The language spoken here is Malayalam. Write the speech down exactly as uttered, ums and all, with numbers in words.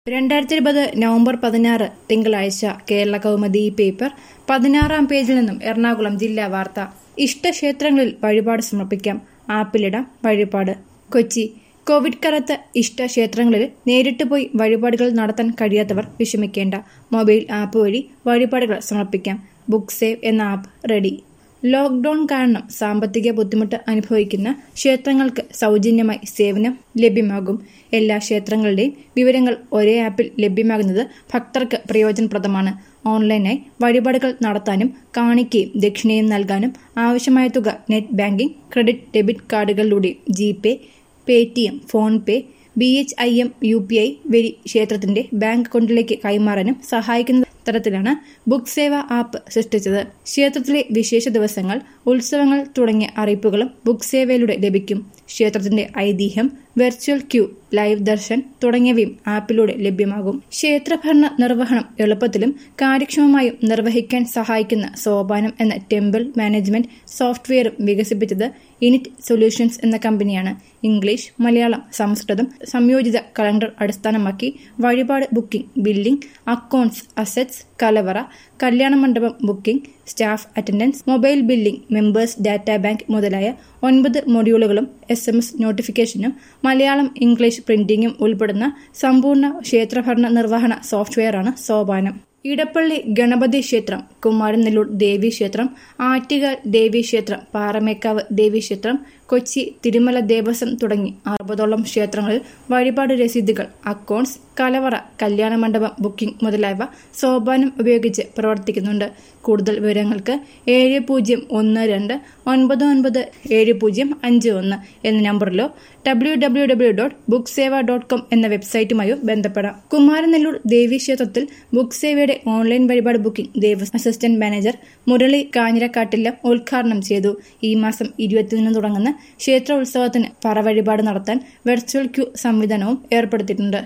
രണ്ടായിരത്തി ഇരുപത് നവംബർ പതിനാറ് തിങ്കളാഴ്ച കേരള കൗമുദി പേപ്പർ പതിനാറാം പേജിൽ നിന്നും എറണാകുളം ജില്ലാ വാർത്ത. ഇഷ്ടക്ഷേത്രങ്ങളിൽ വഴിപാട് സമർപ്പിക്കാം, ആപ്പിലിടാം വഴിപാട്. കൊച്ചി. കോവിഡ് കാലത്ത് ഇഷ്ടക്ഷേത്രങ്ങളിൽ നേരിട്ട് പോയി വഴിപാടുകൾ നടത്താൻ കഴിയാത്തവർ വിഷമിക്കേണ്ട. മൊബൈൽ ആപ്പ് വഴി വഴിപാടുകൾ സമർപ്പിക്കാം. ബുക്ക് സേവ് എന്ന ആപ്പ് റെഡി. ലോക്ഡൌൺ കാരണം സാമ്പത്തിക ബുദ്ധിമുട്ട് അനുഭവിക്കുന്ന ക്ഷേത്രങ്ങൾക്ക് സൗജന്യമായി സേവനം ലഭ്യമാകും. എല്ലാ ക്ഷേത്രങ്ങളുടെയും വിവരങ്ങൾ ഒരേ ആപ്പിൽ ലഭ്യമാകുന്നത് ഭക്തർക്ക് പ്രയോജനപ്രദമാണ്. ഓൺലൈനായി വഴിപാടുകൾ നടത്താനും കാണിക്കയും ദക്ഷിണയും നൽകാനും ആവശ്യമായ തുക നെറ്റ് ബാങ്കിംഗ്, ക്രെഡിറ്റ്, ഡെബിറ്റ് കാർഡുകളിലൂടെയും GPay, Paytm, PhonePe, B H I M U P I വഴി ക്ഷേത്രത്തിന്റെ ബാങ്ക് അക്കൗണ്ടിലേക്ക് കൈമാറാനും സഹായിക്കുന്ന തരത്തിലാണ് ബുക്ക് സേവ ആപ്പ് സൃഷ്ടിച്ചത്. ക്ഷേത്രത്തിലെ വിശേഷ ദിവസങ്ങൾ, ഉത്സവങ്ങൾ തുടങ്ങിയ അറിയിപ്പുകളും ബുക്ക് സേവയിലൂടെ ലഭിക്കും. ക്ഷേത്രത്തിന്റെ ഐതിഹ്യം, വെർച്വൽ ക്യൂ, ലൈവ് ദർശൻ തുടങ്ങിയവയും ആപ്പിലൂടെ ലഭ്യമാകും. ക്ഷേത്രഭരണ നിർവഹണം എളുപ്പത്തിലും കാര്യക്ഷമമായും നിർവഹിക്കാൻ സഹായിക്കുന്ന സോപാനം എന്ന ടെമ്പിൾ മാനേജ്മെന്റ് സോഫ്റ്റ്വെയറും വികസിപ്പിച്ചത് ഇനിറ്റ് സൊല്യൂഷൻസ് എന്ന കമ്പനിയാണ്. ഇംഗ്ലീഷ്, മലയാളം, സംസ്കൃതം സംയോജിത കലണ്ടർ അടിസ്ഥാനമാക്കി വഴിപാട് ബുക്കിംഗ്, ബില്ലിംഗ്, അക്കൗണ്ട്സ്, അസറ്റ്സ്, കലവറ, കല്യാണ മണ്ഡപം booking, staff attendance, mobile billing, members data bank മുതലായ ഒൻപത് മൊഡ്യൂളുകളും എസ് എം എസ് നോട്ടിഫിക്കേഷനും മലയാളം, ഇംഗ്ലീഷ് പ്രിന്റിംഗും ഉൾപ്പെടുന്ന സമ്പൂർണ്ണ ക്ഷേത്രഭരണ നിർവഹണ സോഫ്റ്റ്വെയറാണ് സോപാനം. ഇടപ്പള്ളി ഗണപതി ക്ഷേത്രം, കുമാരനെല്ലൂർ ദേവീക്ഷേത്രം, ആറ്റുകാൽ ദേവീക്ഷേത്രം, പാറമേക്കാവ് ദേവീക്ഷേത്രം, കൊച്ചി തിരുമല ദേവസ്വം തുടങ്ങി അറുപതോളം ക്ഷേത്രങ്ങളിൽ വഴിപാട് രസീതുകൾ, അക്കൗണ്ട്സ്, കലവറ, കല്യാണ മണ്ഡപം ബുക്കിംഗ് മുതലായവ സോപാനം ഉപയോഗിച്ച് പ്രവർത്തിക്കുന്നുണ്ട്. കൂടുതൽ വിവരങ്ങൾക്ക് ഏഴ് പൂജ്യം ഒന്ന് രണ്ട് ഒൻപത് ഒൻപത് ഏഴ് പൂജ്യം അഞ്ച് ഒന്ന് എന്ന നമ്പറിലോ W W W dot book Seva dot com എന്ന വെബ്സൈറ്റുമായോ ബന്ധപ്പെടാം. കുമാരനെല്ലൂർ ദേവീക്ഷേത്രത്തിൽ ബുക്ക് സേവയുടെ ഓൺലൈൻ വഴിപാട് booking Devaswom assistant manager Murali Kanjirakkattillam ഉദ്ഘാടനം ചെയ്തു. ഈ മാസം ഇരുപത്തിയൊന്നിന് തുടങ്ങുന്ന ക്ഷേത്ര ഉത്സവത്തിന് പറ വഴിപാട് നടത്താൻ വെർച്വൽ ക്യൂ സംവിധാനവും ഏർപ്പെടുത്തിയിട്ടുണ്ട്.